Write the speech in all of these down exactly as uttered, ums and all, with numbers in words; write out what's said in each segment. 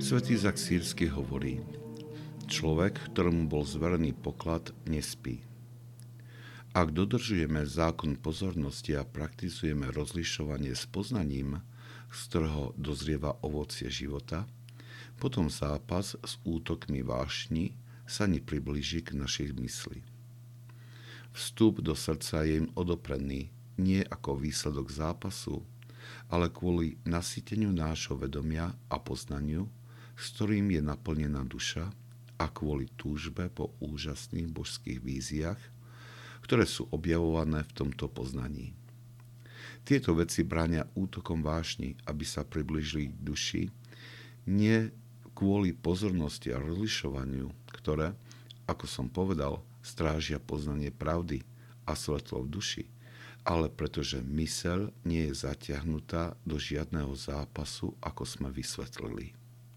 Svätý Izak Sýrsky hovorí: človek, ktorému bol zverený poklad, nespí. Ak dodržujeme zákon pozornosti a praktizujeme rozlišovanie s poznaním, z ktorého dozrieva ovocie života, potom zápas s útokmi vášni sa nepriblíži k našej mysli. Vstup do srdca je im odoprený nie ako výsledok zápasu, ale kvôli nasýteniu nášho vedomia a poznaniu, s ktorým je naplnená duša, a kvôli túžbe po úžasných božských víziách, ktoré sú objavované v tomto poznaní. Tieto veci bránia útokom vášni, aby sa priblížili k duši, nie kvôli pozornosti a rozlišovaniu, ktoré, ako som povedal, strážia poznanie pravdy a svetlo v duši, ale pretože myseľ nie je zatiahnutá do žiadneho zápasu, ako sme vysvetlili.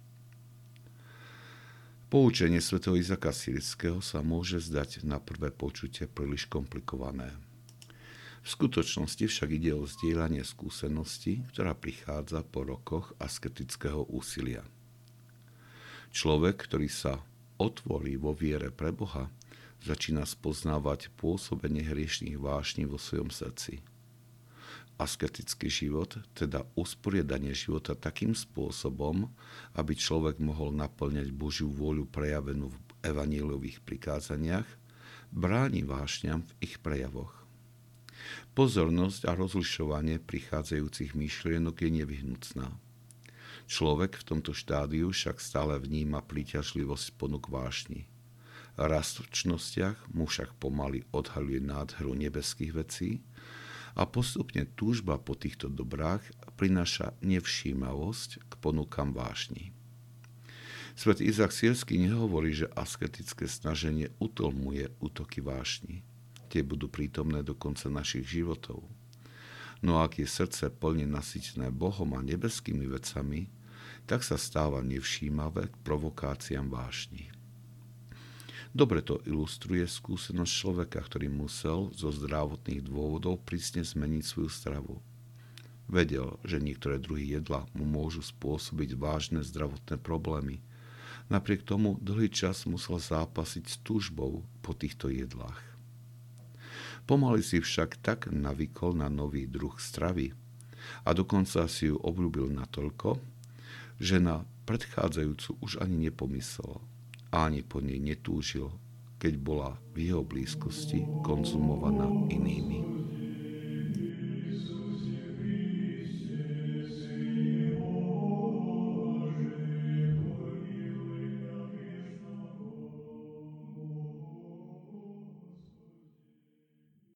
Poučenie svätého Izaka Sýrskeho sa môže zdať na prvé počutie príliš komplikované. V skutočnosti však ide o zdieľanie skúsenosti, ktorá prichádza po rokoch asketického úsilia. Človek, ktorý sa otvorí vo viere pre Boha, začína spoznávať pôsobenie hriešnych vášní vo svojom srdci. Asketický život, teda usporiadanie života takým spôsobom, aby človek mohol naplňať Božiu vôľu prejavenú v evanjeliových prikázaniach, bráni vášňam v ich prejavoch. Pozornosť a rozlišovanie prichádzajúcich myšlienok je nevyhnutná. Človek v tomto štádiu však stále vníma príťažlivosť ponúk vášni. Rast v čnostiach mu však pomaly odhaľuje nádheru nebeských vecí a postupne túžba po týchto dobrách prináša nevšímavosť k ponukám vášni. Svätý Izak Sýrsky nehovorí, že asketické snaženie utlmuje útoky vášni. Tie budú prítomné do konca našich životov. No ak je srdce plne nasytené Bohom a nebeskými vecami, tak sa stáva nevšímavé k provokáciám vášni. Dobre to ilustruje skúsenosť človeka, ktorý musel zo zdravotných dôvodov prísne zmeniť svoju stravu. Vedel, že niektoré druhy jedla mu môžu spôsobiť vážne zdravotné problémy. Napriek tomu dlhý čas musel zápasiť s túžbou po týchto jedlách. Pomaly si však tak navykol na nový druh stravy a dokonca si ju obľúbil natoľko, že na predchádzajúcu už ani nepomyslel a ani po nej netúžil, keď bola v jeho blízkosti konzumovaná inými.